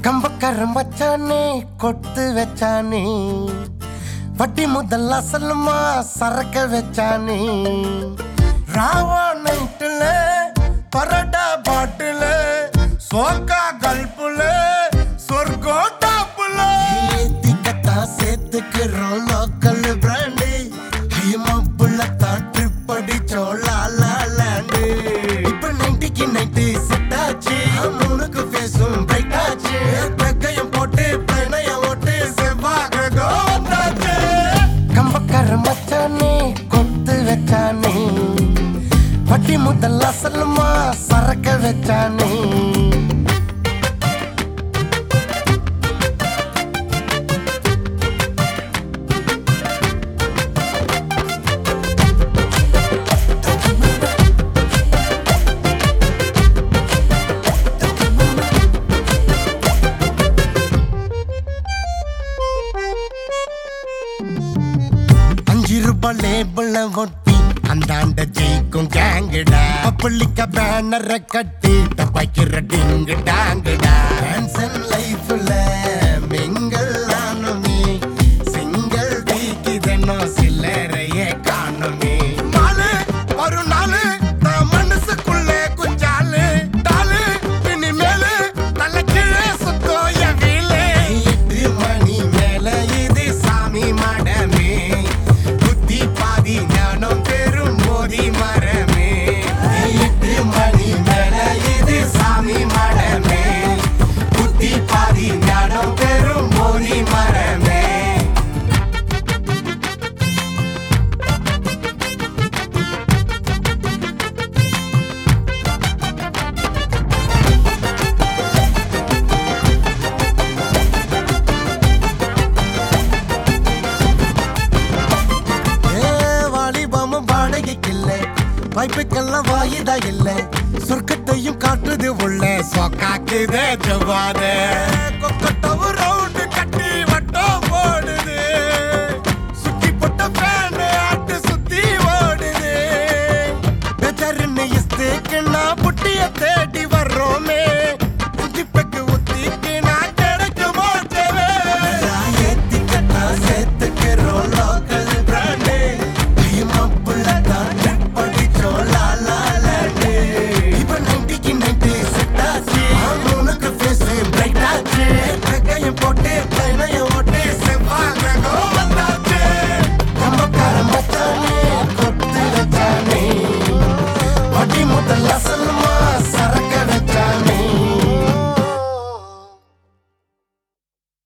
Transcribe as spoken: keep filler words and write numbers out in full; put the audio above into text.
கம்பக்கரம் வச்சானே கொட்டு வச்சானே வட்டி முதல் அசலுமா சரக்க வச்சானே ராவா நைட்டுல பரடா பாட்டுல சோக்கா கல்புல சொர்க்கோ டாப்புல திக்கத்தா சேர்த்துக்கிறோம் லோக்கல் பிராண்டு ஹைமப்புல தான் ட்ரிப் அடிச்சோம் லாலா லேண்டு இப்ப நைன்டிக்கு நைன்டி செட் ஆச்சு மூணுக்கு பேசும் பிரைட் ஆச்சு தக்கையும் போட்டு பிரணயம் ஓட்டு செவ்வாக கோந்தாச்சு கம்பக்கரம் வச்சானே கொத்து வச்சானே வட்டி முதல் அசலுமா சரக்க வச்சானே அஞ்சு ரூபாய் லேபிள ஒட்டி அந்தாண்ட ஜெயிக்கும் கேங்குடா பப்ளிக்க பேனரை கட்டி தப்பாக்கிற டிங்கு டாங்குடா டான்சன் லைஃப்ல மிங்கல் ஆனுமே சிங்கிள் தீக்கிதனோ சில்லறையே காணுமே நாலு ஒரு நாலு நான் மனசுக்குள்ளே குஞ்சாலு டாலு இனிமேலு நல்ல கீழே சுத்தோ என் வீலு எட்டு மணி மேல இது சாமி மடமே புத்தி பாதி ஞானம் பெரும் போதி மரமே எட்டு மணி மேல இது சாமி மடமே புத்தி பாதி ஞானம் பெரும் போதி மரமே வாய்ப்புக்கெல்லாம் வாயுதா இல்ல சொர்க்கத்தையும் காட்டுது உள்ள சொக்காக்குதே ஜவாத கொக்கட்டவு